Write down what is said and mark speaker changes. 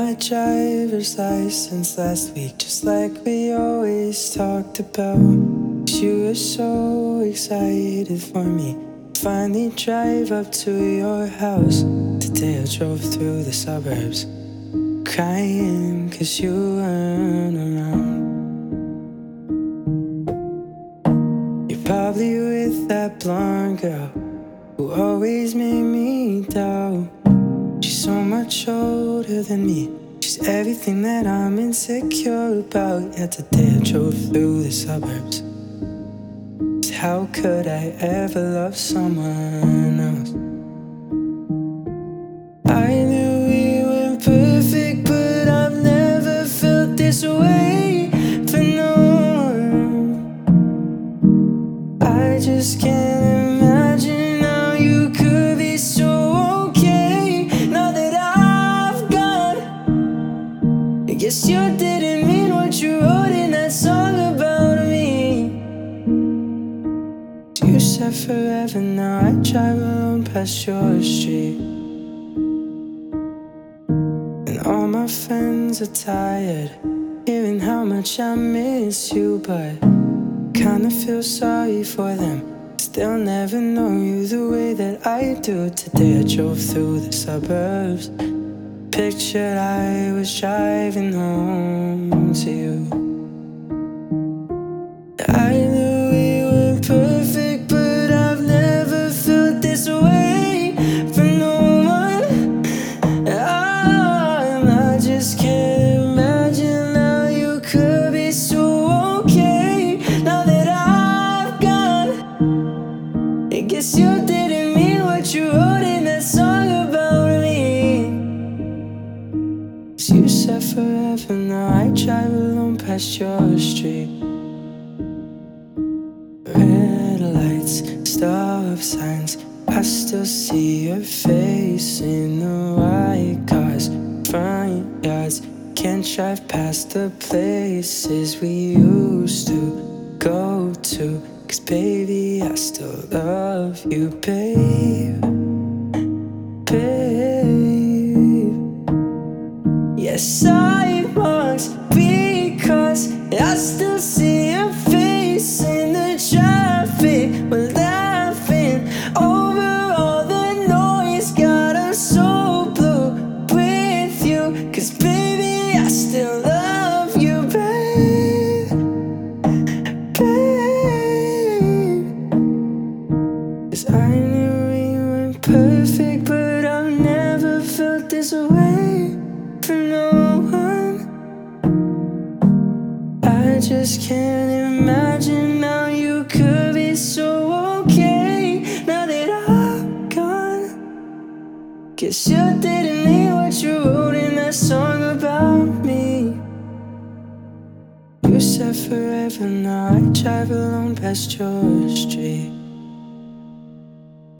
Speaker 1: my driver's license last week, just like we always talked about. You were so excited for me. Finally drive up to your house. Today I drove through the suburbs, crying 'cause you weren't around. You're probably with that blonde girl who always made me doubt. She's so much older than me. She's everything that I'm insecure about. Yeah, today I drove through the suburbs. How could I ever love someone else? I knew we weren't perfect, but I've never felt this way for no one. I just can't imagine how you could be so okay now that I've gone. I guess you didn't mean what you wrote in that song about me. You said forever, now I drive alone past your street. And all my friends are tired, hearing how much I miss you. But kinda feel sorry for them, 'cause they'll never know you the way that I do. Today I drove through the suburbs, pictured I was driving home to you. I knew we weren't perfect, but I've never felt this way for no one. I just can't imagine how you could be so okay now that I've gone. I guess you didn't mean what you wrote in that song about me. 'Cause you said forever, now I drive alone past your street. Red lights, stop signs, I still see your face in the white cars, front yards. Can't drive past the places we used to go to, 'cause baby, I still love you, babe. Babe, yes, sidewalks, because I still see your face in the traffic. We're laughing over all the noise. God, I'm so blue with you, 'cause baby, I still love you, babe. Babe, 'cause I knew we weren't perfect, but I've never felt this way for no one. I just can't imagine how you could be so okay now that I'm gone. Guess you didn't mean what you wrote in that song about me. You said forever, now I drive alone past your street.